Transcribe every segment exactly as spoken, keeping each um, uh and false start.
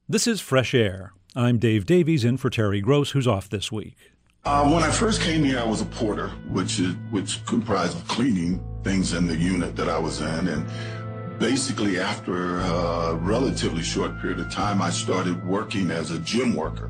This is Fresh Air. I'm Dave Davies, in for Terry Gross, who's off this week. Uh, when I first came here, I was a porter, which is, which comprised of cleaning things in the unit that I was in. And basically, after a relatively short period of time, I started working as a gym worker.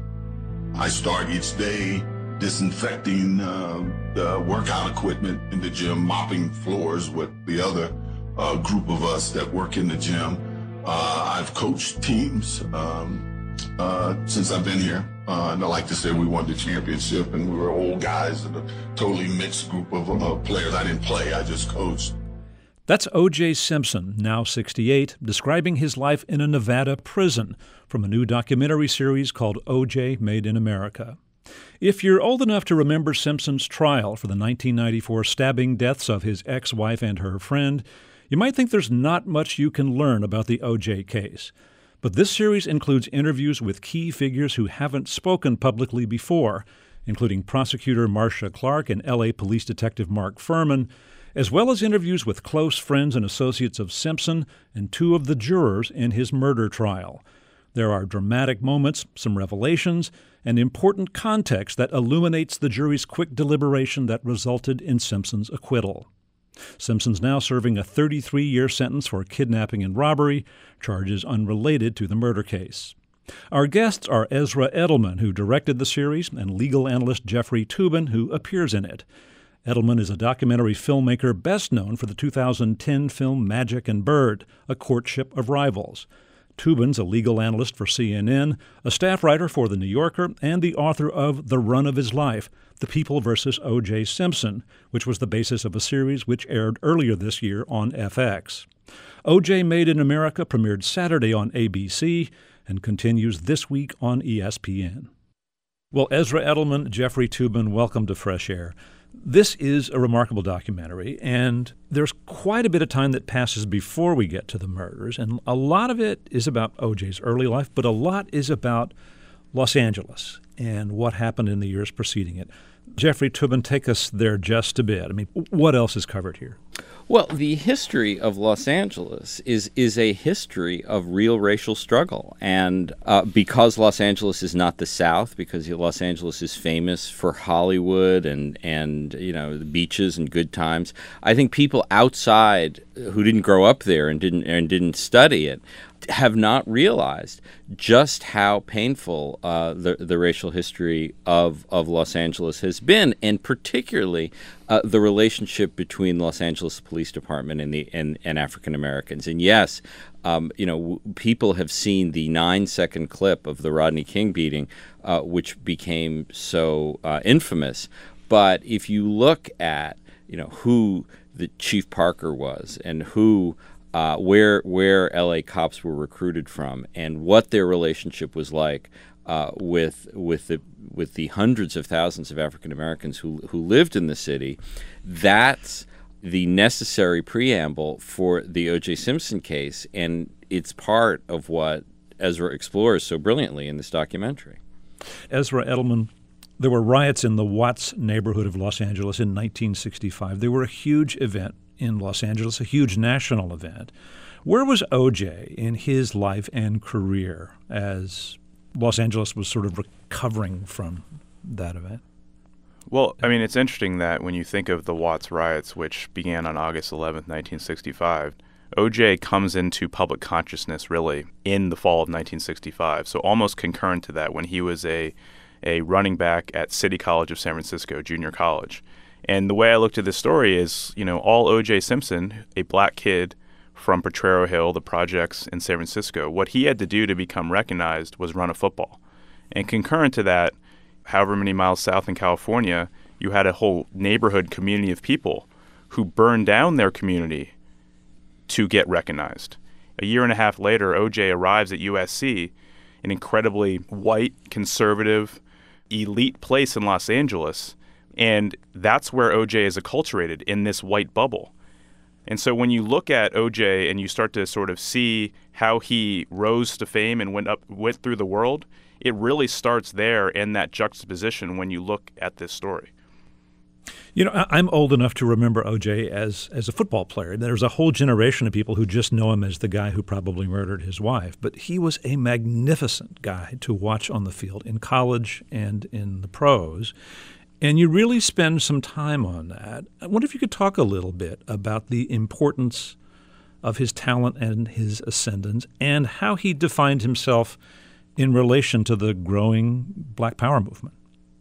I start each day disinfecting uh, the workout equipment in the gym, mopping floors with the other uh, group of us that work in the gym. Uh, I've coached teams um, uh, since I've been here. Uh, and I like to say we won the championship, and we were old guys and a totally mixed group of uh, players. I didn't play, I just coached. That's O J. Simpson, now sixty-eight, describing his life in a Nevada prison from a new documentary series called O J Made in America. If you're old enough to remember Simpson's trial for the nineteen ninety-four stabbing deaths of his ex-wife and her friend, you might think there's not much you can learn about the O J case. But this series includes interviews with key figures who haven't spoken publicly before, including prosecutor Marcia Clark and L A Police Detective Mark Furman, as well as interviews with close friends and associates of Simpson and two of the jurors in his murder trial. There are dramatic moments, some revelations, and important context that illuminates the jury's quick deliberation that resulted in Simpson's acquittal. Simpson's now serving a thirty-three-year sentence for kidnapping and robbery, charges unrelated to the murder case. Our guests are Ezra Edelman, who directed the series, and legal analyst Jeffrey Toobin, who appears in it. Edelman is a documentary filmmaker best known for the two thousand ten film Magic and Bird, A Courtship of Rivals. Toobin's a legal analyst for C N N, a staff writer for The New Yorker, and the author of The Run of His Life, The People versus O J. Simpson, which was the basis of a series which aired earlier this year on F X. O J Made in America premiered Saturday on A B C and continues this week on E S P N. Well, Ezra Edelman, Jeffrey Toobin, welcome to Fresh Air. This is a remarkable documentary, and there's quite a bit of time that passes before we get to the murders, and a lot of it is about O J's early life, but a lot is about Los Angeles and what happened in the years preceding it. Jeffrey Toobin, take us there just a bit. I mean, what else is covered here? Well, the history of Los Angeles is is a history of real racial struggle. And uh, because Los Angeles is not the South, because Los Angeles is famous for Hollywood and, and you know, the beaches and good times, I think people outside who didn't grow up there and didn't and didn't study it have not realized just how painful uh, the the racial history of, of Los Angeles has been, and particularly uh, the relationship between Los Angeles Police Department and the and, and African Americans. And yes, um, you know, w- people have seen the nine-second clip of the Rodney King beating, uh, which became so uh, infamous. But if you look at you know who the Chief Parker was and who Uh, where where L A cops were recruited from, and what their relationship was like uh, with with the with the hundreds of thousands of African Americans who who lived in the city, that's the necessary preamble for the O J. Simpson case, and it's part of what Ezra explores so brilliantly in this documentary. Ezra Edelman, there were riots in the Watts neighborhood of Los Angeles in nineteen sixty-five. They were a huge event in Los Angeles, a huge national event. Where was O J in his life and career as Los Angeles was sort of recovering from that event? Well, I mean, it's interesting that when you think of the Watts riots, which began on August eleventh, nineteen sixty-five, O J comes into public consciousness really in the fall of nineteen sixty-five. So almost concurrent to that, when he was a a running back at City College of San Francisco, junior college. And the way I looked at this story is, you know, all O J. Simpson, a black kid from Potrero Hill, the projects in San Francisco, what he had to do to become recognized was run a football. And concurrent to that, however many miles south in California, you had a whole neighborhood community of people who burned down their community to get recognized. A year and a half later, O J arrives at U S C, an incredibly white, conservative, elite place in Los Angeles. And that's where O J is acculturated, in this white bubble. And so when you look at O J and you start to sort of see how he rose to fame and went up, went through the world, it really starts there in that juxtaposition when you look at this story. You know, I'm old enough to remember O J as as a football player. There's a whole generation of people who just know him as the guy who probably murdered his wife. But he was a magnificent guy to watch on the field in college and in the pros. And you really spend some time on that. I wonder if you could talk a little bit about the importance of his talent and his ascendance and how he defined himself in relation to the growing Black Power movement.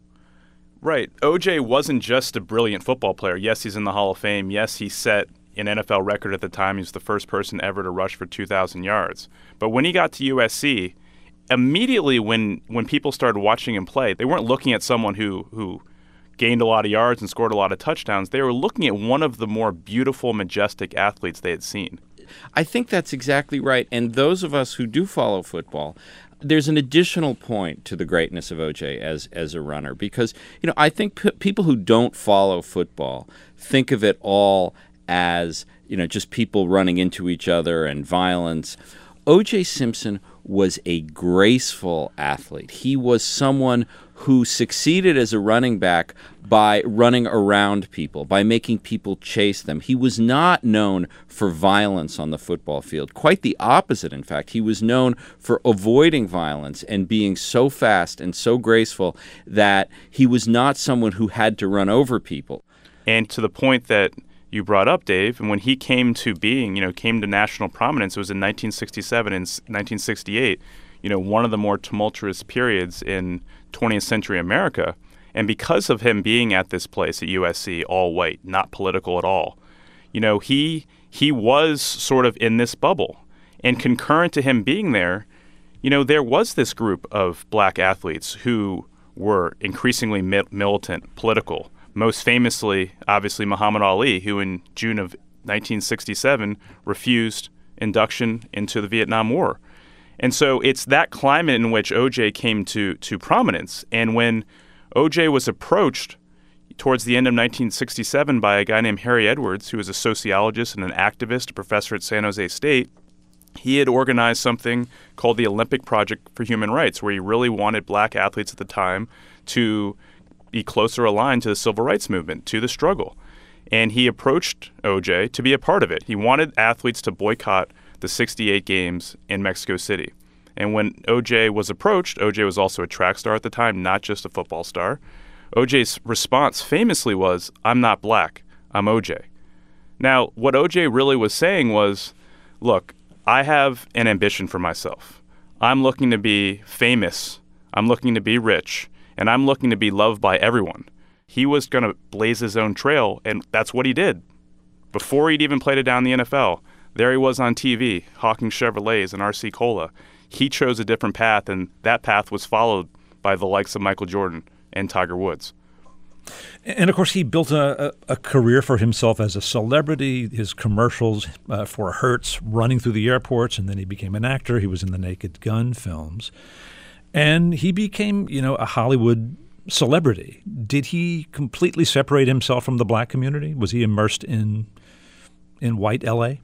Right. O J wasn't just a brilliant football player. Yes, he's in the Hall of Fame. Yes, he set an N F L record at the time. He was the first person ever to rush for two thousand yards. But when he got to U S C, immediately when, when people started watching him play, they weren't looking at someone who, who gained a lot of yards and scored a lot of touchdowns. They were looking at one of the more beautiful, majestic athletes they had seen. I think that's exactly right. And those of us who do follow football, there's an additional point to the greatness of O J as as a runner, because, you know, I think p- people who don't follow football think of it all as, you know, just people running into each other and violence. O J Simpson was a graceful athlete. He was someone who succeeded as a running back by running around people, by making people chase them. He was not known for violence on the football field. Quite the opposite, in fact. He was known for avoiding violence and being so fast and so graceful that he was not someone who had to run over people. And to the point that you brought up, Dave, and when he came to being, you know, came to national prominence, it was in nineteen sixty-seven and nineteen sixty-eight, you know, one of the more tumultuous periods in twentieth century America. And because of him being at this place at U S C, all white, not political at all, you know, he he was sort of in this bubble. And concurrent to him being there, you know, there was this group of black athletes who were increasingly mi- militant, political. Most famously, obviously, Muhammad Ali, who in June of nineteen sixty-seven refused induction into the Vietnam War. And so it's that climate in which O J came to to prominence. And when O J was approached towards the end of nineteen sixty-seven by a guy named Harry Edwards, who was a sociologist and an activist, a professor at San Jose State, he had organized something called the Olympic Project for Human Rights, where he really wanted black athletes at the time to be closer aligned to the civil rights movement, to the struggle. And he approached O J to be a part of it. He wanted athletes to boycott the sixty-eight games in Mexico City. And when O J was approached, O J was also a track star at the time, not just a football star. O J's response famously was, "I'm not black, I'm O J." Now, what O J really was saying was, look, I have an ambition for myself. I'm looking to be famous. I'm looking to be rich. And I'm looking to be loved by everyone. He was going to blaze his own trail, and that's what he did. Before he'd even played it down in the N F L, there he was on T V, hawking Chevrolets and R C Cola. He chose a different path, and that path was followed by the likes of Michael Jordan and Tiger Woods. And, of course, he built a, a, a career for himself as a celebrity, his commercials uh, for Hertz running through the airports, and then he became an actor. He was in the Naked Gun films. And he became, you know, a Hollywood celebrity. Did he completely separate himself from the black community? Was he immersed in in white L A?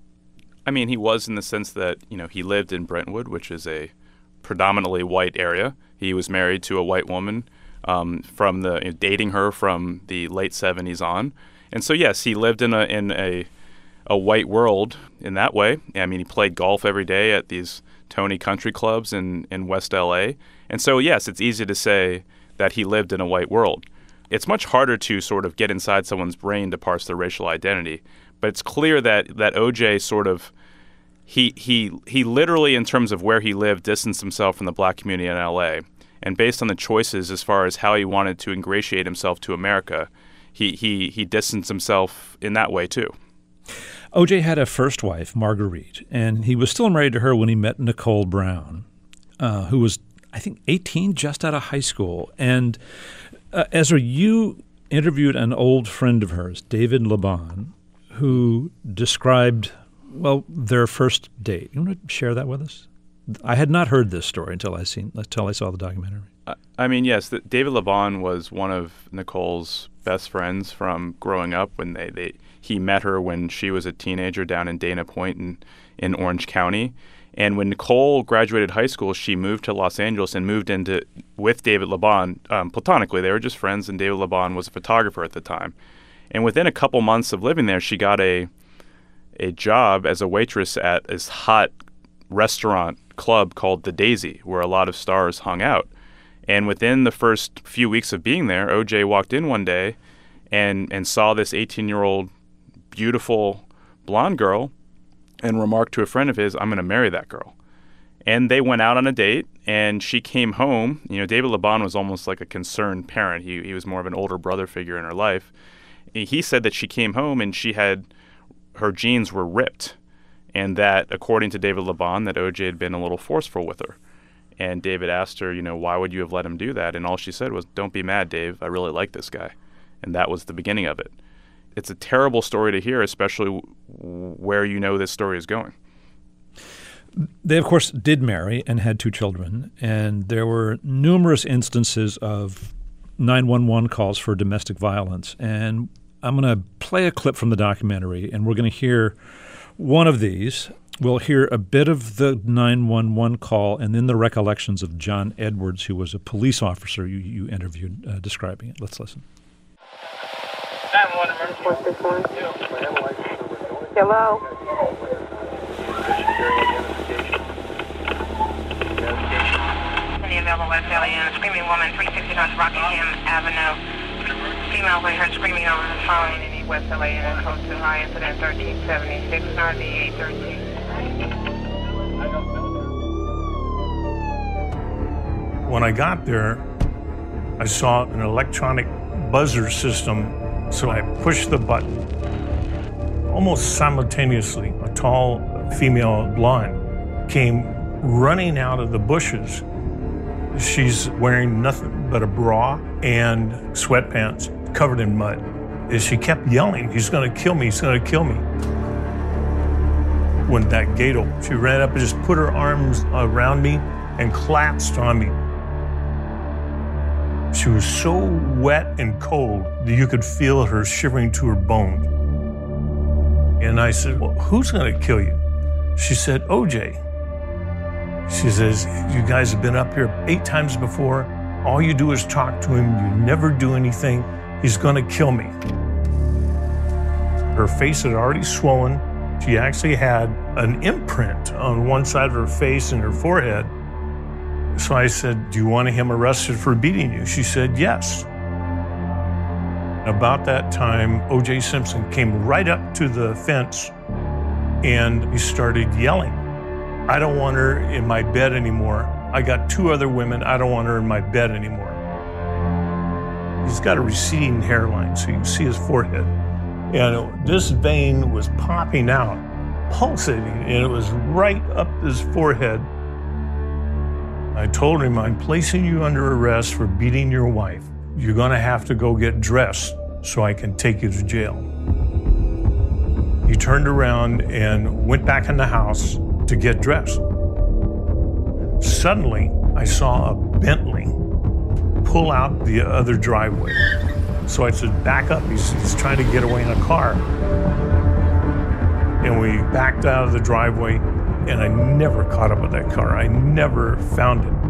I mean, he was in the sense that, you know, he lived in Brentwood, which is a predominantly white area. He was married to a white woman um, from the you know, dating her from the late seventies on. And so, yes, he lived in a in a a white world in that way. I mean, he played golf every day at these Tony country clubs in, in West L A. And so, yes, it's easy to say that he lived in a white world. It's much harder to sort of get inside someone's brain to parse their racial identity. But it's clear that, that O J sort of, he, he, he literally, in terms of where he lived, distanced himself from the black community in L A. And based on the choices as far as how he wanted to ingratiate himself to America, he, he, he distanced himself in that way too. O J had a first wife, Marguerite, and he was still married to her when he met Nicole Brown, uh, who was, I think, eighteen, just out of high school. And uh, Ezra, you interviewed an old friend of hers, David Laban, who described, well, their first date. You want to share that with us? I had not heard this story until I seen until I saw the documentary. I mean, yes, the, David Laban was one of Nicole's best friends from growing up. When they, they he met her when she was a teenager down in Dana Point in, in Orange County. And when Nicole graduated high school, she moved to Los Angeles and moved into with David LaBon um, platonically. They were just friends, and David LaBon was a photographer at the time. And within a couple months of living there, she got a a job as a waitress at this hot restaurant club called The Daisy, where a lot of stars hung out. And within the first few weeks of being there, O J walked in one day and, and saw this eighteen-year-old beautiful blonde girl and remarked to a friend of his, "I'm going to marry that girl." And they went out on a date, and she came home. You know, David LaBon was almost like a concerned parent. He, he was more of an older brother figure in her life. He said that she came home and she had, her jeans were ripped, and that, according to David LaBon, that O J had been a little forceful with her. And David asked her, you know, why would you have let him do that? And all she said was, "Don't be mad, Dave. I really like this guy." And that was the beginning of it. It's a terrible story to hear, especially w- where you know this story is going. They, of course, did marry and had two children, and there were numerous instances of nine one one calls for domestic violence. And I'm going to play a clip from the documentary, and we're going to hear one of these. We'll hear a bit of the nine one one call and then the recollections of John Edwards, who was a police officer you, you interviewed uh, describing it. Let's listen. Hello? Any available West Alien, screaming woman, three sixty North Rockingham Avenue. Female we heard screaming over the phone. Any West L A and code to high incident thirteen seventy-six, R D eight thirteen. When I got there, I saw an electronic buzzer system, so I pushed the button. Almost simultaneously, a tall female blonde came running out of the bushes. She's wearing nothing but a bra and sweatpants covered in mud. And she kept yelling, "He's gonna kill me, he's gonna kill me." When that gate opened, she ran up and just put her arms around me and collapsed on me. She was so wet and cold that you could feel her shivering to her bones. And I said, "Well, who's gonna kill you?" She said, "O J. She says, "You guys have been up here eight times before. All you do is talk to him. You never do anything. He's gonna kill me." Her face had already swollen. She actually had an imprint on one side of her face and her forehead. So I said, "Do you want him arrested for beating you?" She said, "Yes." About that time, O J Simpson came right up to the fence and he started yelling, "I don't want her in my bed anymore. I got two other women. I don't want her in my bed anymore." He's got a receding hairline, so you can see his forehead. And this vein was popping out, pulsating, and it was right up his forehead. I told him, "I'm placing you under arrest for beating your wife. You're gonna have to go get dressed so I can take you to jail." He turned around and went back in the house to get dressed. Suddenly, I saw a Bentley pull out the other driveway. So I said, "Back up, he's, he's trying to get away in a car." And we backed out of the driveway, and I never caught up with that car. I never found it.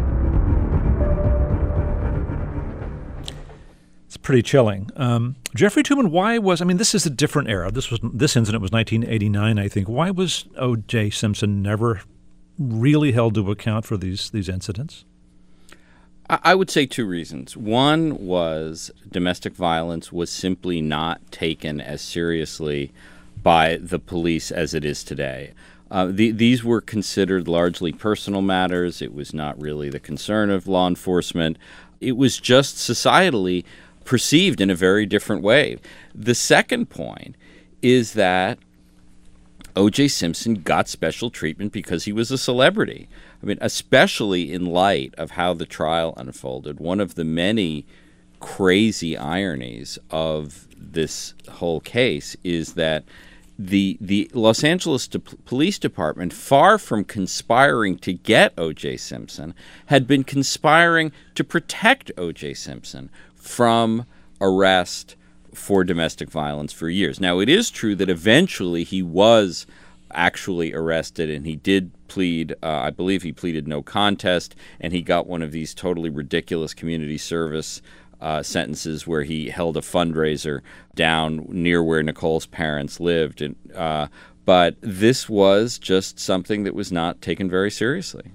It's pretty chilling. Um, Jeffrey Tuman, why was, I mean, this is a different era. This was this incident was nineteen eighty-nine, I think. Why was O J Simpson never really held to account for these these incidents? I would say two reasons. One was domestic violence was simply not taken as seriously by the police as it is today. Uh, the, these were considered largely personal matters. It was not really the concern of law enforcement. It was just societally perceived in a very different way. The second point is that O J Simpson got special treatment because he was a celebrity. I mean, especially in light of how the trial unfolded, one of the many crazy ironies of this whole case is that the the Los Angeles De- Police Department, far from conspiring to get O J Simpson, had been conspiring to protect O J Simpson from arrest for domestic violence for years. Now, it is true that eventually he was actually arrested, and he did plead, uh, I believe he pleaded no contest, and he got one of these totally ridiculous community service uh, sentences where he held a fundraiser down near where Nicole's parents lived. And, uh, but this was just something that was not taken very seriously.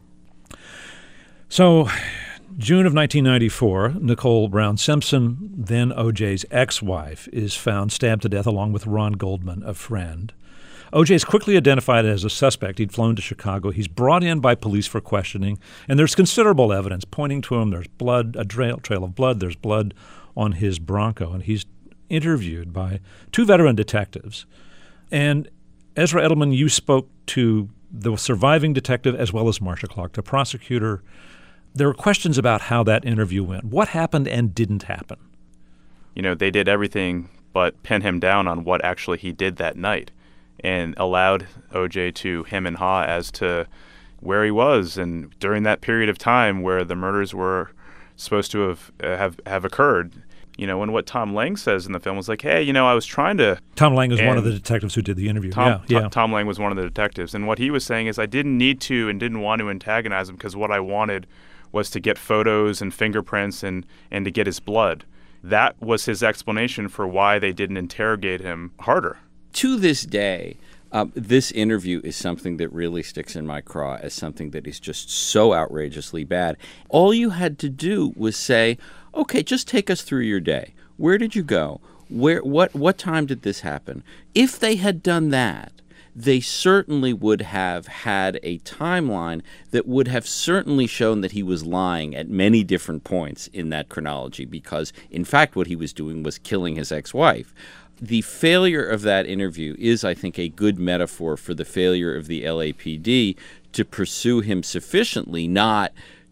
So, June of nineteen ninety-four, Nicole Brown Simpson, then O J's ex-wife, is found stabbed to death along with Ron Goldman, a friend. O J is quickly identified as a suspect. He'd flown to Chicago. He's brought in by police for questioning, and there's considerable evidence pointing to him. There's blood, a trail, trail of blood. There's blood on his Bronco, and he's interviewed by two veteran detectives. And Ezra Edelman, you spoke to the surviving detective as well as Marcia Clark, the prosecutor. There were questions about how that interview went. What happened and didn't happen? You know, they did everything but pin him down on what actually he did that night, and allowed O J to hem and haw as to where he was and during that period of time where the murders were supposed to have uh, have, have occurred. You know, and what Tom Lang says in the film was like, hey, you know, I was trying to... Tom Lang was one of the detectives who did the interview. Tom, yeah, Tom, yeah. Tom Lang was one of the detectives. And what he was saying is I didn't need to and didn't want to antagonize him because what I wanted was to get photos and fingerprints and, and to get his blood. That was his explanation for why they didn't interrogate him harder. To this day, um, this interview is something that really sticks in my craw as something that is just so outrageously bad. All you had to do was say, okay, just take us through your day. Where did you go? Where? What? What time did this happen? If they had done that, they certainly would have had a timeline that would have certainly shown that he was lying at many different points in that chronology because, in fact, what he was doing was killing his ex-wife. The failure of that interview is, I think, a good metaphor for the failure of the L A P D to pursue him sufficiently, not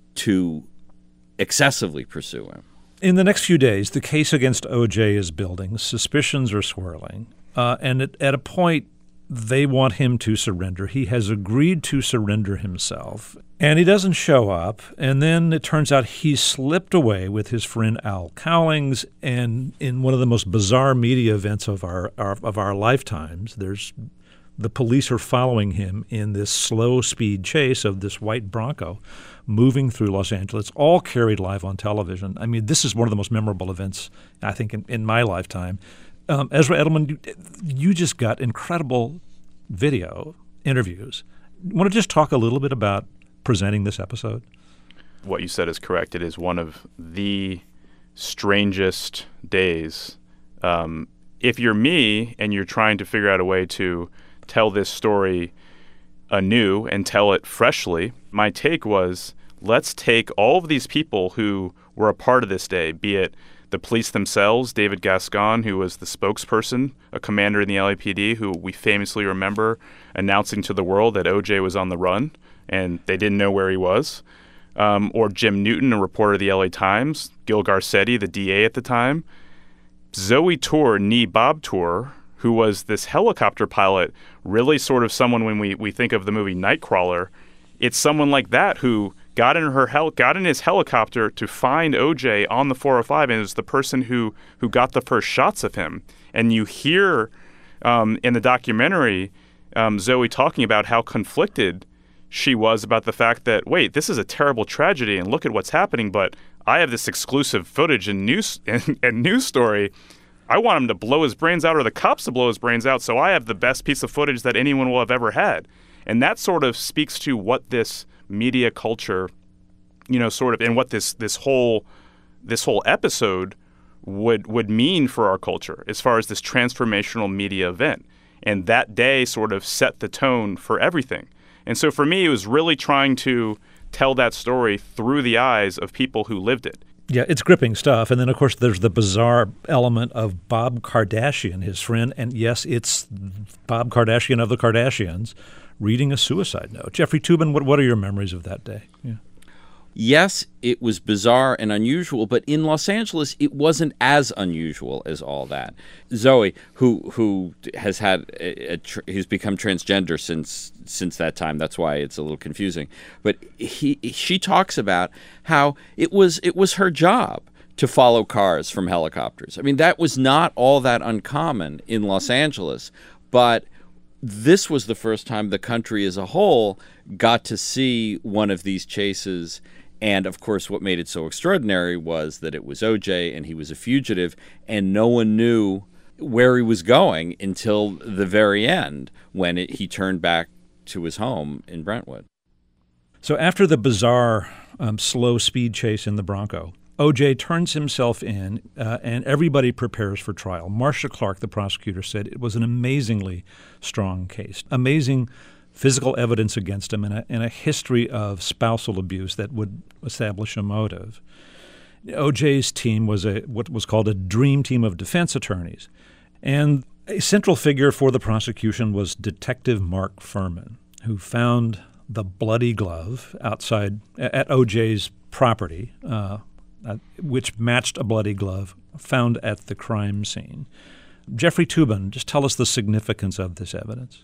to excessively pursue him. In the next few days, the case against O J is building. Suspicions are swirling. Uh, and at, at a point, they want him to surrender. He has agreed to surrender himself, and he doesn't show up. And then it turns out he's slipped away with his friend Al Cowlings, and in one of the most bizarre media events of our, our of our lifetimes, there's the police are following him in this slow-speed chase of this white Bronco moving through Los Angeles, all carried live on television. I mean, this is one of the most memorable events, I think, in, in my lifetime. Um, Ezra Edelman, you, you just got incredible video interviews. Want to just talk a little bit about presenting this episode? What you said is correct. It is one of the strangest days. Um, if you're me and you're trying to figure out a way to tell this story anew and tell it freshly, my take was, let's take all of these people who were a part of this day, be it the police themselves, David Gascon, who was the spokesperson, a commander in the L A P D, who we famously remember announcing to the world that O J was on the run and they didn't know where he was, um, or Jim Newton, a reporter of the L A Times, Gil Garcetti, the D A at the time, Zoe Tour, nee Bob Tour, who was this helicopter pilot, really sort of someone when we, we think of the movie Nightcrawler, it's someone like that who got in her hel- got in his helicopter to find O J on the four oh five, and it was the person who, who got the first shots of him. And you hear um, in the documentary um, Zoe talking about how conflicted she was about the fact that, wait, this is a terrible tragedy, and look at what's happening, but I have this exclusive footage and news and, and news story. I want him to blow his brains out or the cops to blow his brains out, so I have the best piece of footage that anyone will have ever had. And that sort of speaks to what this media culture, you know, sort of, and what this this whole this whole episode would would mean for our culture as far as this transformational media event. And that day sort of set the tone for everything. And so for me, it was really trying to tell that story through the eyes of people who lived it. Yeah, it's gripping stuff. And then, of course, there's the bizarre element of Bob Kardashian, his friend. And yes, it's Bob Kardashian of the Kardashians reading a suicide note. Jeffrey Toobin, what, what are your memories of that day? Yeah. Yes, it was bizarre and unusual, but in Los Angeles, it wasn't as unusual as all that. Zoe, who who has had a, a tr- he's become transgender since since that time. That's why it's a little confusing. But he she talks about how it was it was her job to follow cars from helicopters. I mean, that was not all that uncommon in Los Angeles, but this was the first time the country as a whole got to see one of these chases. And, of course, what made it so extraordinary was that it was O J and he was a fugitive, and no one knew where he was going until the very end when it, he turned back to his home in Brentwood. So after the bizarre, um, slow speed chase in the Bronco, O J turns himself in, uh, and everybody prepares for trial. Marcia Clark, the prosecutor, said it was an amazingly strong case, amazing physical evidence against him, and a, and a history of spousal abuse that would establish a motive. O J's team was a what was called a dream team of defense attorneys, and a central figure for the prosecution was Detective Mark Fuhrman, who found the bloody glove outside at O J's property, uh, Uh, which matched a bloody glove found at the crime scene. Jeffrey Toobin, just tell us the significance of this evidence.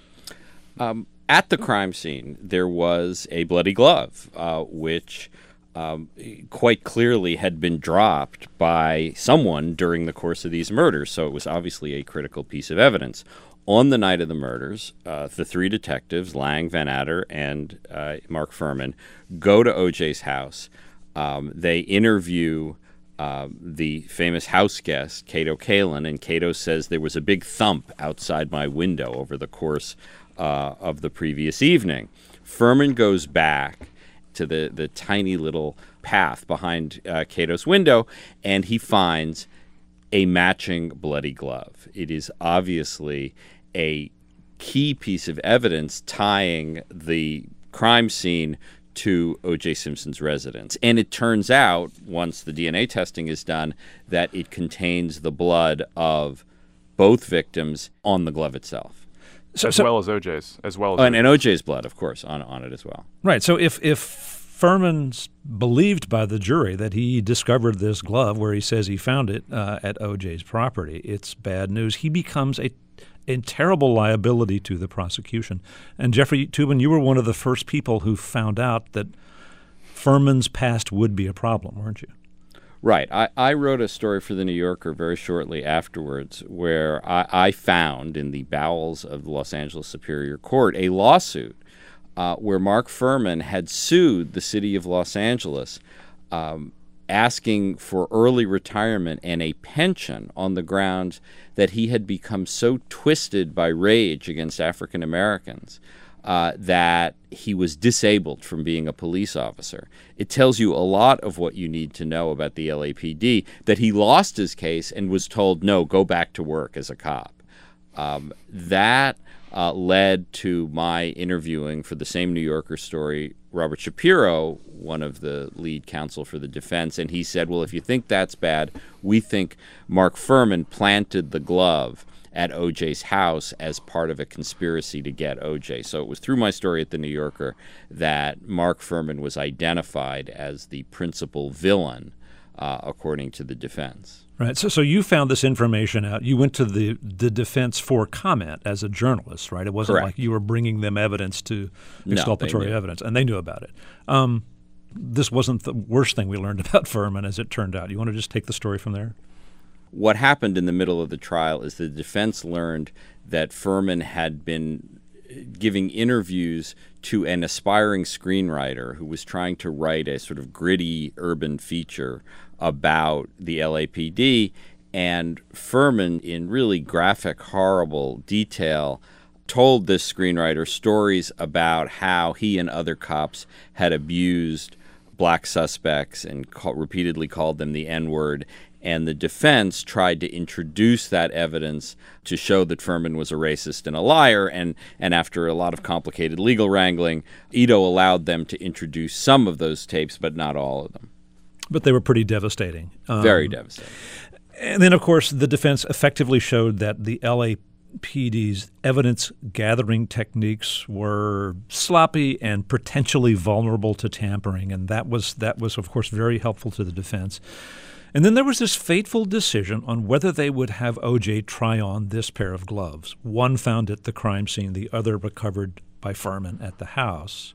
Um, at the crime scene, there was a bloody glove, uh, which um, quite clearly had been dropped by someone during the course of these murders, so it was obviously a critical piece of evidence. On the night of the murders, uh, the three detectives, Lang, Van Adder, and uh, Mark Fuhrman, go to O J's house. Um, they interview uh, the famous house guest, Cato Kalin, and Cato says there was a big thump outside my window over the course uh, of the previous evening. Fuhrman goes back to the, the tiny little path behind uh, Cato's window, and he finds a matching bloody glove. It is obviously a key piece of evidence tying the crime scene to O J. Simpson's residence. And it turns out, once the D N A testing is done, that it contains the blood of both victims on the glove itself. So, as so, well as O J's. As well as oh, and, and O J's blood, of course, on, on it as well. Right. So if, if Fuhrman's believed by the jury that he discovered this glove where he says he found it uh, at O J's property, it's bad news. He becomes a a terrible liability to the prosecution. And Jeffrey Toobin, you were one of the first people who found out that Fuhrman's past would be a problem, weren't you? Right. I, I wrote a story for The New Yorker very shortly afterwards where I, I found in the bowels of the Los Angeles Superior Court a lawsuit uh, where Mark Fuhrman had sued the city of Los Angeles um, asking for early retirement and a pension on the grounds that he had become so twisted by rage against African Americans uh, that he was disabled from being a police officer. It tells you a lot of what you need to know about the L A P D, that he lost his case and was told, no, go back to work as a cop. Um, that uh, led to my interviewing for the same New Yorker story Robert Shapiro, one of the lead counsel for the defense, and he said, well, if you think that's bad, we think Mark Fuhrman planted the glove at O J's house as part of a conspiracy to get O J. So it was through my story at The New Yorker that Mark Fuhrman was identified as the principal villain, uh, according to the defense. Right. So so you found this information out. You went to the, the defense for comment as a journalist, right? It wasn't Correct. like you were bringing them evidence to exculpatory no, evidence, and they knew about it. Um, this wasn't the worst thing we learned about Fuhrman, as it turned out. You want to just take the story from there? What happened in the middle of the trial is the defense learned that Fuhrman had been giving interviews to an aspiring screenwriter who was trying to write a sort of gritty urban feature about the L A P D, and Fuhrman, in really graphic, horrible detail, told this screenwriter stories about how he and other cops had abused black suspects and call, repeatedly called them the N-word. And the defense tried to introduce that evidence to show that Fuhrman was a racist and a liar. And, and after a lot of complicated legal wrangling, Ito allowed them to introduce some of those tapes, but not all of them. But they were pretty devastating. Um, Very devastating. And then, of course, the defense effectively showed that the L A P D's evidence-gathering techniques were sloppy and potentially vulnerable to tampering, and that was, that was, of course, very helpful to the defense. And then there was this fateful decision on whether they would have O J try on this pair of gloves. One found at the crime scene, the other recovered by Fuhrman at the house.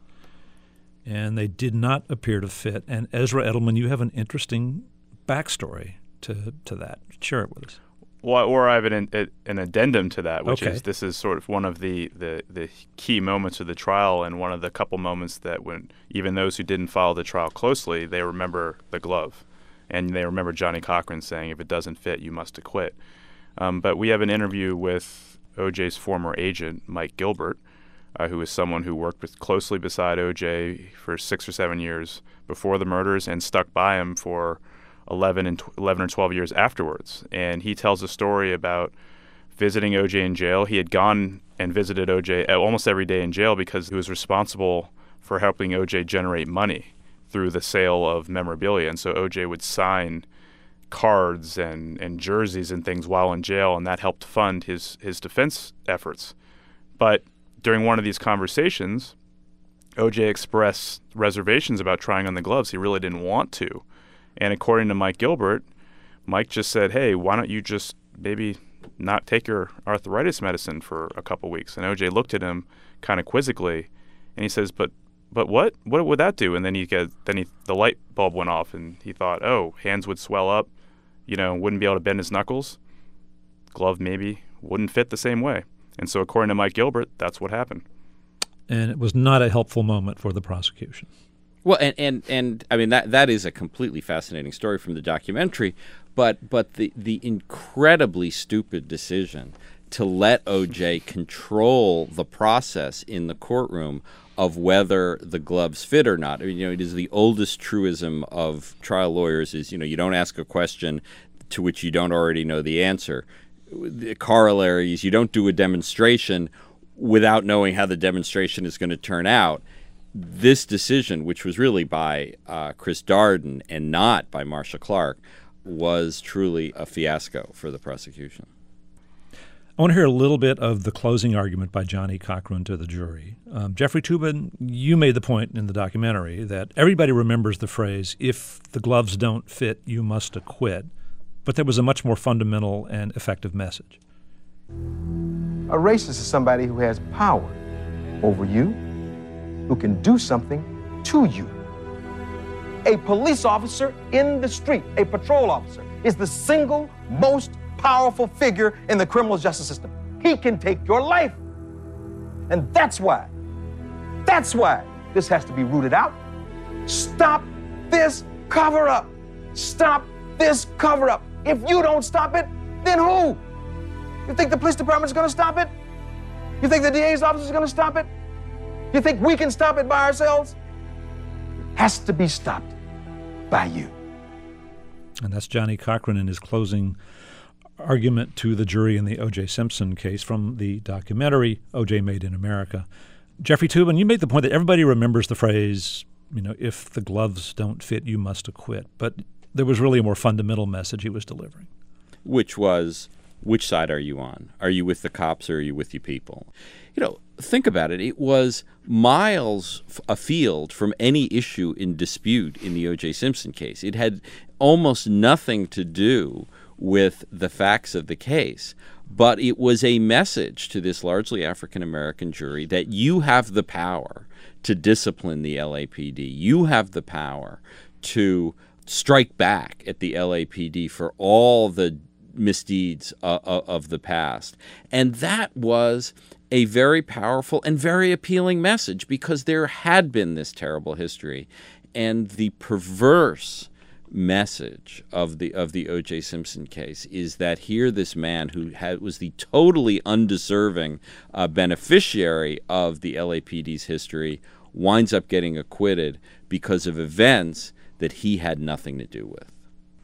And they did not appear to fit. And Ezra Edelman, you have an interesting backstory to, to that. Share it with us. Well, or I have an, an addendum to that, which okay. is this is sort of one of the, the, the key moments of the trial, and one of the couple moments that when even those who didn't follow the trial closely, they remember the glove. And they remember Johnnie Cochran saying, if it doesn't fit, you must acquit. Um, but we have an interview with O J's former agent, Mike Gilbert, uh, who is someone who worked with closely beside O J for six or seven years before the murders and stuck by him for eleven and eleven or twelve years afterwards. And he tells a story about visiting O J in jail. He had gone and visited O J almost every day in jail because he was responsible for helping O J generate money through the sale of memorabilia. And so O J would sign cards and, and jerseys and things while in jail, and that helped fund his, his defense efforts. But during one of these conversations, O J expressed reservations about trying on the gloves. He really didn't want to. And according to Mike Gilbert, Mike just said, hey, why don't you just maybe not take your arthritis medicine for a couple weeks? And O J looked at him kind of quizzically, and he says, but But what? What would that do? And then he get, then he the light bulb went off, and he thought, oh, hands would swell up, you know, wouldn't be able to bend his knuckles. Glove maybe wouldn't fit the same way. And so according to Mike Gilbert, that's what happened. And it was not a helpful moment for the prosecution. Well, and, and, and I mean, that that is a completely fascinating story from the documentary, but but the, the incredibly stupid decision to let O J control the process in the courtroom of whether the gloves fit or not. I mean, you know, it is the oldest truism of trial lawyers is, you know, you don't ask a question to which you don't already know the answer. The corollary is you don't do a demonstration without knowing how the demonstration is going to turn out. This decision, which was really by uh, Chris Darden and not by Marcia Clark, was truly a fiasco for the prosecution. I want to hear a little bit of the closing argument by Johnnie Cochran to the jury. Um, Jeffrey Toobin, you made the point in the documentary that everybody remembers the phrase, if the gloves don't fit, you must acquit. But there was a much more fundamental and effective message. A racist is somebody who has power over you, who can do something to you. A police officer in the street, a patrol officer, is the single most powerful figure in the criminal justice system. He can take your life. And that's why, that's why this has to be rooted out. Stop this cover-up. Stop this cover-up. If you don't stop it, then who? You think the police department is going to stop it? You think the D A's office is going to stop it? You think we can stop it by ourselves? It has to be stopped by you. And that's Johnnie Cochran in his closing argument to the jury in the O J. Simpson case from the documentary O J. Made in America. Jeffrey Toobin, you made the point that everybody remembers the phrase, you know, if the gloves don't fit, you must acquit. But there was really a more fundamental message he was delivering. Which was, which side are you on? Are you with the cops or are you with your people? You know, think about it. It was miles afield from any issue in dispute in the O J. Simpson case. It had almost nothing to do with the facts of the case, but it was a message to this largely African-American jury that you have the power to discipline the L A P D. You have the power to strike back at the L A P D for all the misdeeds uh, of the past. And that was a very powerful and very appealing message because there had been this terrible history, and the perverse message of the of the O J. Simpson case is that here this man who had, was the totally undeserving uh, beneficiary of the L A P D's history winds up getting acquitted because of events that he had nothing to do with.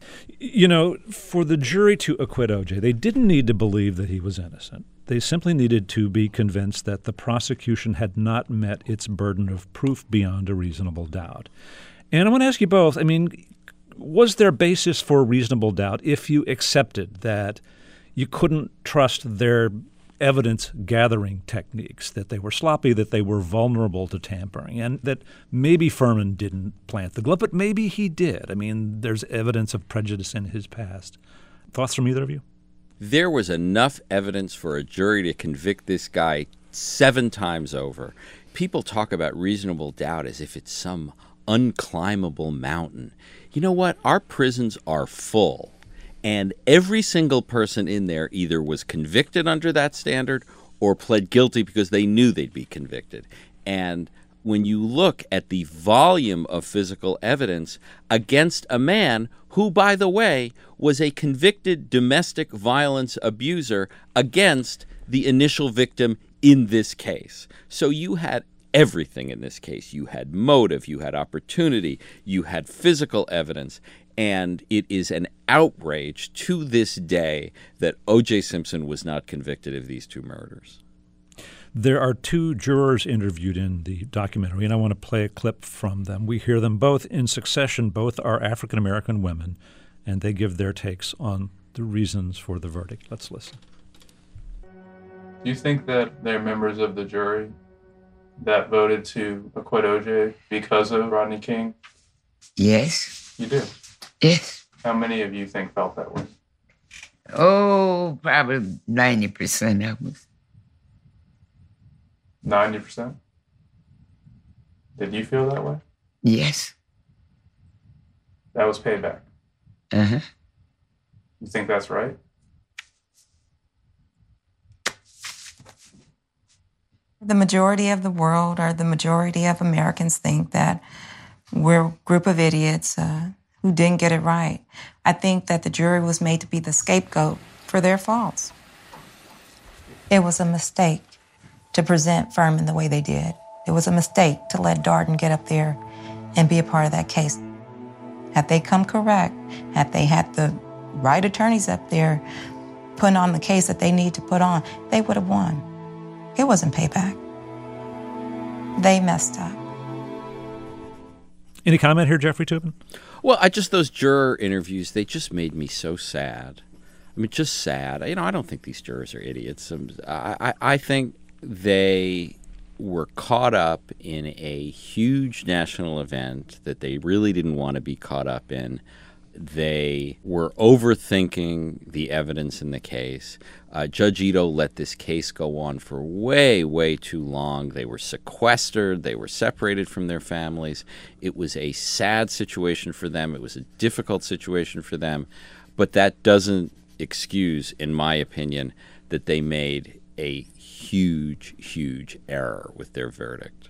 You know, for the jury to acquit O J, they didn't need to believe that he was innocent. They simply needed to be convinced that the prosecution had not met its burden of proof beyond a reasonable doubt. And I want to ask you both, I mean, was there basis for reasonable doubt if you accepted that you couldn't trust their evidence-gathering techniques, that they were sloppy, that they were vulnerable to tampering, and that maybe Furman didn't plant the glove, but maybe he did? I mean, there's evidence of prejudice in his past. Thoughts from either of you? There was enough evidence for a jury to convict this guy seven times over. People talk about reasonable doubt as if it's some unclimbable mountain. You know what? Our prisons are full, And every single person in there either was convicted under that standard or pled guilty because they knew they'd be convicted. And when you look at the volume of physical evidence against a man who, by the way, was a convicted domestic violence abuser against the initial victim in this case. So you had everything in this case. You had motive, you had opportunity, you had physical evidence, and it is an outrage to this day that O J. Simpson was not convicted of these two murders. There are two jurors interviewed in the documentary, and I want to play a clip from them. We hear them both in succession. Both are African-American women, and they give their takes on the reasons for the verdict. Let's listen. Do you think that they're members of the jury that voted to acquit O J because of Rodney King? Yes. You do? Yes. How many of you think felt that way? Oh, probably ninety percent of us. ninety percent? Did you feel that way? Yes. That was payback? Uh-huh. You think that's right? The majority of the world, or the majority of Americans, think that we're a group of idiots uh, who didn't get it right. I think that the jury was made to be the scapegoat for their faults. It was a mistake to present Furman the way they did. It was a mistake to let Darden get up there and be a part of that case. Had they come correct, had they had the right attorneys up there putting on the case that they need to put on, they would have won. It wasn't payback. They messed up. Any comment here, Jeffrey Toobin? Well, I just, those juror interviews, they just made me so sad. I mean, just sad. You know, I don't think these jurors are idiots. I, I, I think they were caught up in a huge national event that they really didn't want to be caught up in. They were overthinking the evidence in the case. Uh, Judge Ito let this case go on for way, way too long. They were sequestered. They were separated from their families. It was a sad situation for them. It was a difficult situation for them. But that doesn't excuse, in my opinion, that they made a huge, huge error with their verdict.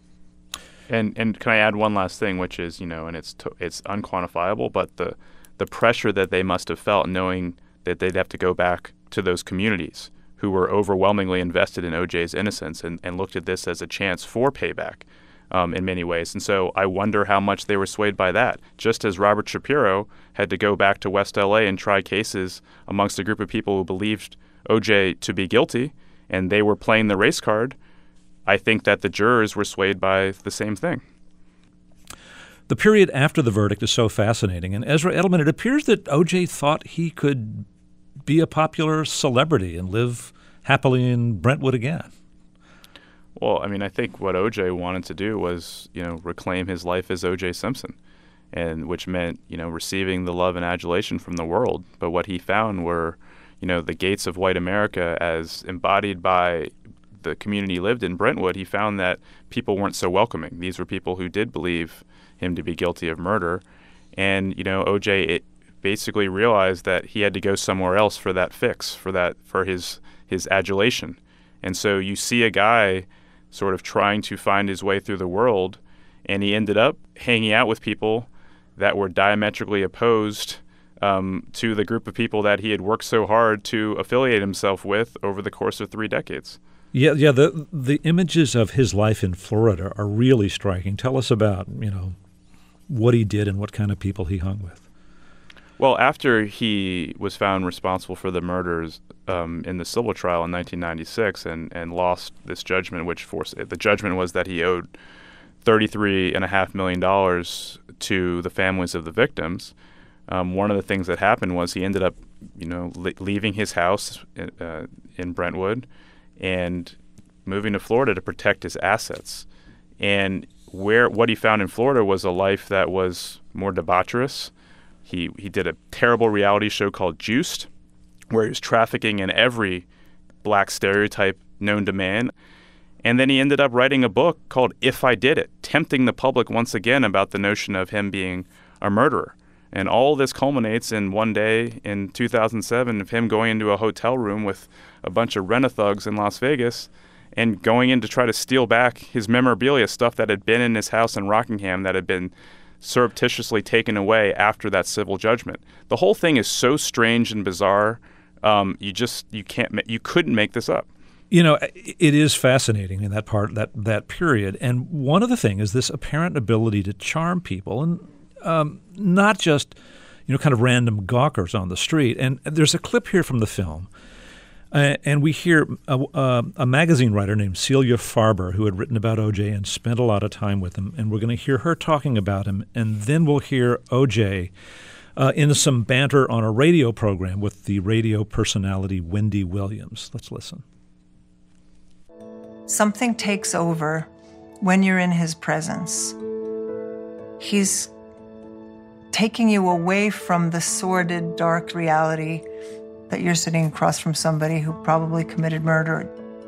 And and can I add one last thing, which is, you know, and it's to, it's unquantifiable, but the the pressure that they must have felt knowing that they'd have to go back to those communities who were overwhelmingly invested in O J's innocence and, and looked at this as a chance for payback um, in many ways. And so I wonder how much they were swayed by that. Just as Robert Shapiro had to go back to West L A and try cases amongst a group of people who believed O J to be guilty, and they were playing the race card, I think that the jurors were swayed by the same thing. The period after the verdict is so fascinating. And Ezra Edelman, it appears that O J thought he could be a popular celebrity and live happily in Brentwood again. Well, I mean, I think what O J wanted to do was, you know, reclaim his life as O J Simpson, and which meant, you know, receiving the love and adulation from the world. But what he found were, you know, the gates of white America as embodied by the community he lived in, Brentwood. He found that people weren't so welcoming. These were people who did believe him to be guilty of murder. And, you know, O J it basically realized that he had to go somewhere else for that fix, for that, for his, his adulation. And so you see a guy sort of trying to find his way through the world, and he ended up hanging out with people that were diametrically opposed um, to the group of people that he had worked so hard to affiliate himself with over the course of three decades. Yeah, yeah. The the images of his life in Florida are really striking. Tell us about, you know, what he did and what kind of people he hung with. Well, after he was found responsible for the murders um, in the civil trial in nineteen ninety-six and, and lost this judgment, which forced the judgment was that he owed thirty-three point five million dollars to the families of the victims. Um, one of the things that happened was he ended up, you know, li- leaving his house in, uh, in Brentwood and moving to Florida to protect his assets. And where what he found in Florida was a life that was more debaucherous. He he did a terrible reality show called Juiced, where he was trafficking in every black stereotype known to man. And then he ended up writing a book called If I Did It, tempting the public once again about the notion of him being a murderer. And all this culminates in one day in two thousand seven of him going into a hotel room with a bunch of rent-a-thugs in Las Vegas and going in to try to steal back his memorabilia, stuff that had been in his house in Rockingham that had been surreptitiously taken away after that civil judgment. The whole thing is so strange and bizarre. Um, you just you can't you couldn't make this up. You know, it is fascinating in that part that that period. And one of the things is this apparent ability to charm people, and um, not just you know kind of random gawkers on the street. And there's a clip here from the film. Uh, and we hear a, a, a magazine writer named Celia Farber, who had written about O J and spent a lot of time with him, and we're going to hear her talking about him, and then we'll hear O J uh, in some banter on a radio program with the radio personality Wendy Williams. Let's listen. Something takes over when you're in his presence. He's taking you away from the sordid, dark reality that you're sitting across from somebody who probably committed murder.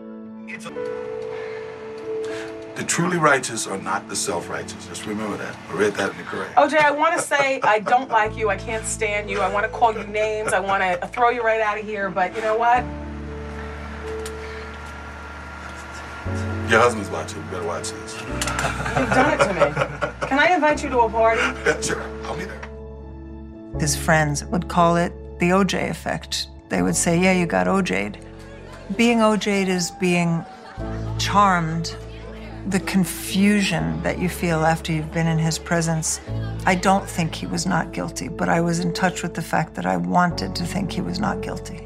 The truly righteous are not the self-righteous. Just remember that. I read that in the Quran. O J, I want to say I don't like you. I can't stand you. I want to call you names. I want to throw you right out of here. But you know what? Your husband's watching. You better watch this. You've done it to me. Can I invite you to a party? Yeah, sure. I'll be there. His friends would call it the O J effect. They would say, yeah, you got O J'd. Being O J'd is being charmed. The confusion that you feel after you've been in his presence. I don't think he was not guilty, but I was in touch with the fact that I wanted to think he was not guilty.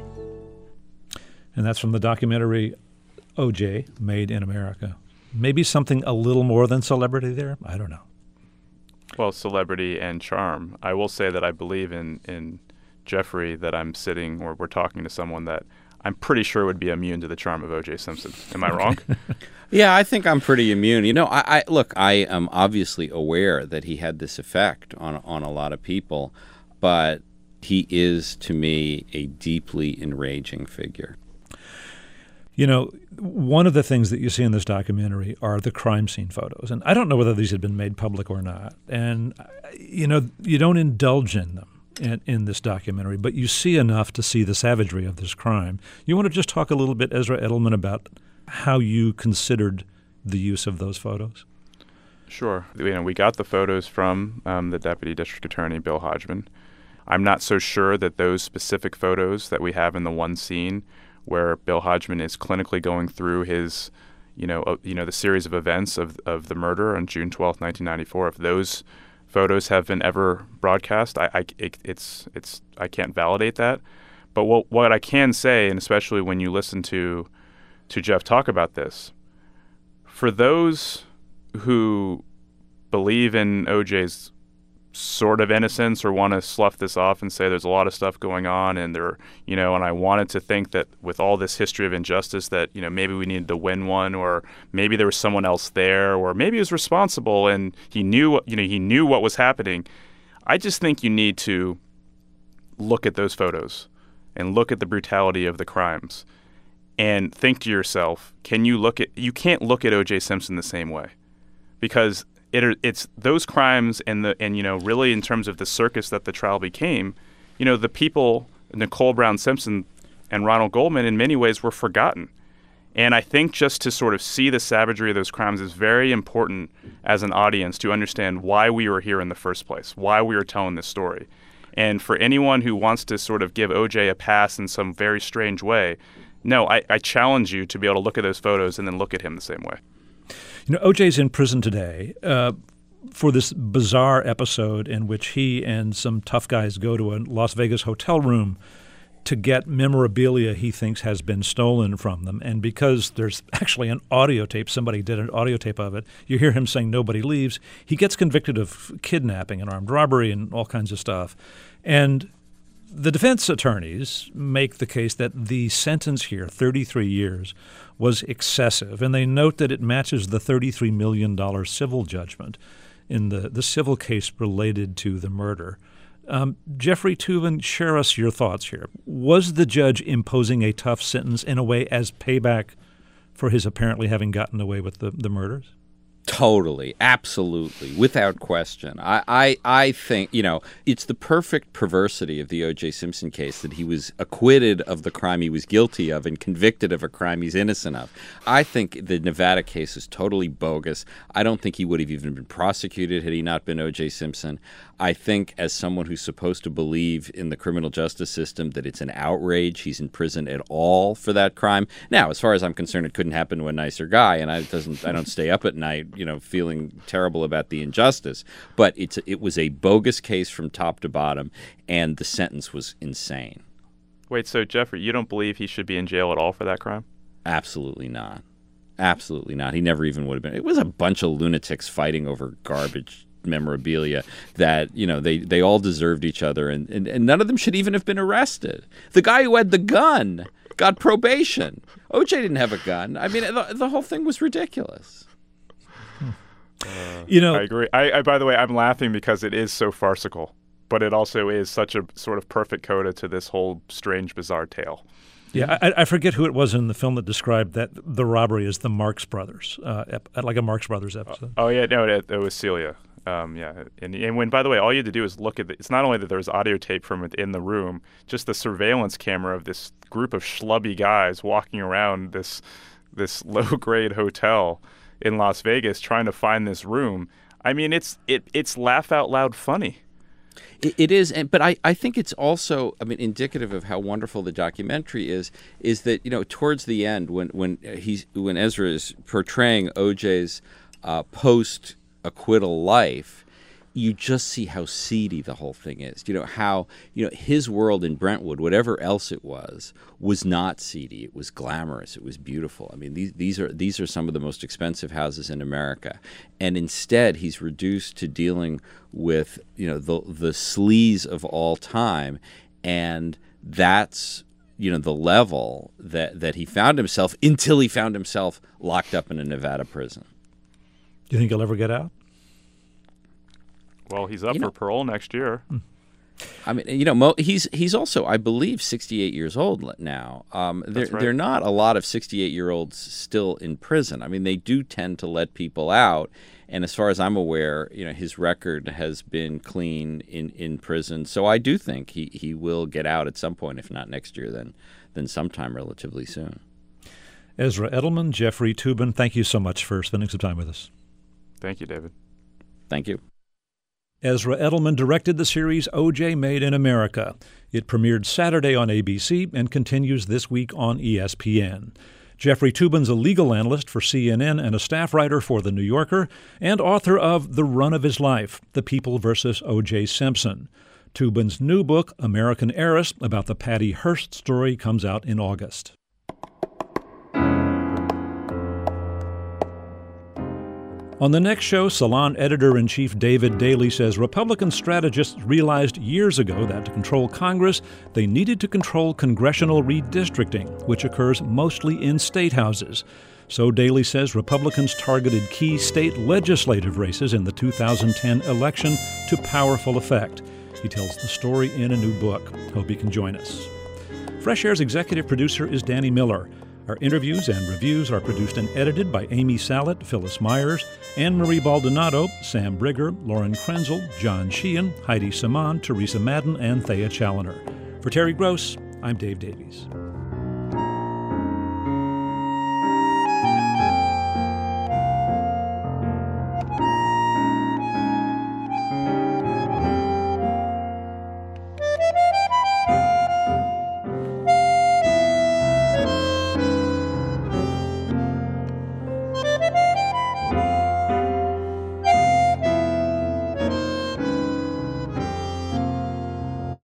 And that's from the documentary O J, Made in America. Maybe something a little more than celebrity there? I don't know. Well, celebrity and charm. I will say that I believe in, in Jeffrey, that I'm sitting or we're talking to someone that I'm pretty sure would be immune to the charm of O J Simpson. Am I wrong? Yeah, I think I'm pretty immune. You know, I, I look, I am obviously aware that he had this effect on on a lot of people, but he is, to me, a deeply enraging figure. You know, one of the things that you see in this documentary are the crime scene photos. And I don't know whether these had been made public or not. And, you know, you don't indulge in them in, in this documentary, but you see enough to see the savagery of this crime. You want to just talk a little bit, Ezra Edelman, about how you considered the use of those photos? Sure. You know, we got the photos from um, the Deputy District Attorney, Bill Hodgman. I'm not so sure that those specific photos that we have in the one scene where Bill Hodgman is clinically going through his, you know, uh, you know, the series of events of, of the murder on June twelfth, nineteen ninety-four. If those photos have been ever broadcast, I, I it, it's it's I can't validate that. But what what I can say, and especially when you listen to to Jeff talk about this, for those who believe in O J's sort of innocence or want to slough this off and say there's a lot of stuff going on and there, you know, and I wanted to think that with all this history of injustice that, you know, maybe we needed to win one, or maybe there was someone else there, or maybe he was responsible and he knew, you know, he knew what was happening. I just think you need to look at those photos and look at the brutality of the crimes and think to yourself, can you look at, you can't look at O J Simpson the same way, because It, it's those crimes and the and you know really in terms of the circus that the trial became, you know, the people, Nicole Brown Simpson and Ronald Goldman, in many ways were forgotten. And I think just to sort of see the savagery of those crimes is very important as an audience to understand why we were here in the first place, why we were telling this story. And for anyone who wants to sort of give O J a pass in some very strange way, no, I, I challenge you to be able to look at those photos and then look at him the same way. You know, O J's in prison today uh, for this bizarre episode in which he and some tough guys go to a Las Vegas hotel room to get memorabilia he thinks has been stolen from them. And because there's actually an audio tape, somebody did an audio tape of it, you hear him saying nobody leaves. He gets convicted of kidnapping and armed robbery and all kinds of stuff. And the defense attorneys make the case that the sentence here, thirty-three years, was excessive, and they note that it matches the thirty-three million dollars civil judgment in the, the civil case related to the murder. Um, Jeffrey Toobin, share us your thoughts here. Was the judge imposing a tough sentence in a way as payback for his apparently having gotten away with the, the murders? Totally, absolutely, without question. I, I, I think, you know, it's the perfect perversity of the O J. Simpson case that he was acquitted of the crime he was guilty of and convicted of a crime he's innocent of. I think the Nevada case is totally bogus. I don't think he would have even been prosecuted had he not been O J. Simpson. I think as someone who's supposed to believe in the criminal justice system that it's an outrage he's in prison at all for that crime. Now, as far as I'm concerned, it couldn't happen to a nicer guy, and I doesn't I don't stay up at night, you know, feeling terrible about the injustice. But it's it was a bogus case from top to bottom, and the sentence was insane. Wait, so Jeffrey, you don't believe he should be in jail at all for that crime? Absolutely not. Absolutely not. He never even would have been. It was a bunch of lunatics fighting over garbage memorabilia that, you know, they, they all deserved each other, and, and, and none of them should even have been arrested. The guy who had the gun got probation. O J didn't have a gun. I mean, the, the whole thing was ridiculous. Uh, you know, I agree. I, I, by the way, I'm laughing because it is so farcical, but it also is such a sort of perfect coda to this whole strange, bizarre tale. Yeah, I, I forget who it was in the film that described that the robbery as the Marx Brothers, uh, ep- like a Marx Brothers episode. Oh, yeah, no, it, it was Celia. Um, yeah, and, and when, by the way, all you had to do is look at the, it's not only that there's audio tape from within the room, just the surveillance camera of this group of schlubby guys walking around this this low-grade hotel in Las Vegas trying to find this room. I mean, it's it it's laugh out loud funny. It, it is, and, but I, I think it's also, I mean, indicative of how wonderful the documentary is. Is that, you know, towards the end when when he's when Ezra is portraying O J's uh, post acquittal life, you just see how seedy the whole thing is. You know, how, you know, his world in Brentwood, whatever else it was, was not seedy. It was glamorous. It was beautiful. I mean, these these are these are some of the most expensive houses in America. And instead, he's reduced to dealing with, you know, the the sleaze of all time. And that's, you know, the level that, that he found himself until he found himself locked up in a Nevada prison. Do you think he'll ever get out? Well, he's up you for know, parole next year. I mean, you know, Mo, he's he's also, I believe, sixty-eight years old now. Um, there, That's right. there are not a lot of sixty-eight-year-olds still in prison. I mean, they do tend to let people out. And as far as I'm aware, you know, his record has been clean in, in prison. So I do think he, he will get out at some point, if not next year, then then sometime relatively soon. Ezra Edelman, Jeffrey Toobin, thank you so much for spending some time with us. Thank you, David. Thank you. Ezra Edelman directed the series O J Made in America. It premiered Saturday on A B C and continues this week on E S P N. Jeffrey Toobin's a legal analyst for C N N and a staff writer for The New Yorker, and author of The Run of His Life, The People versus O J Simpson. Toobin's new book, American Heiress, about the Patty Hearst story, comes out in August. On the next show, Salon editor-in-chief David Daley says Republican strategists realized years ago that to control Congress, they needed to control congressional redistricting, which occurs mostly in state houses. So Daley says Republicans targeted key state legislative races in the two thousand ten election to powerful effect. He tells the story in a new book. Hope you can join us. Fresh Air's executive producer is Danny Miller. Our interviews and reviews are produced and edited by Amy Salet, Phyllis Myers, Anne-Marie Baldonado, Sam Brigger, Lauren Krenzel, John Sheehan, Heidi Saman, Teresa Madden, and Thea Challoner. For Terry Gross, I'm Dave Davies.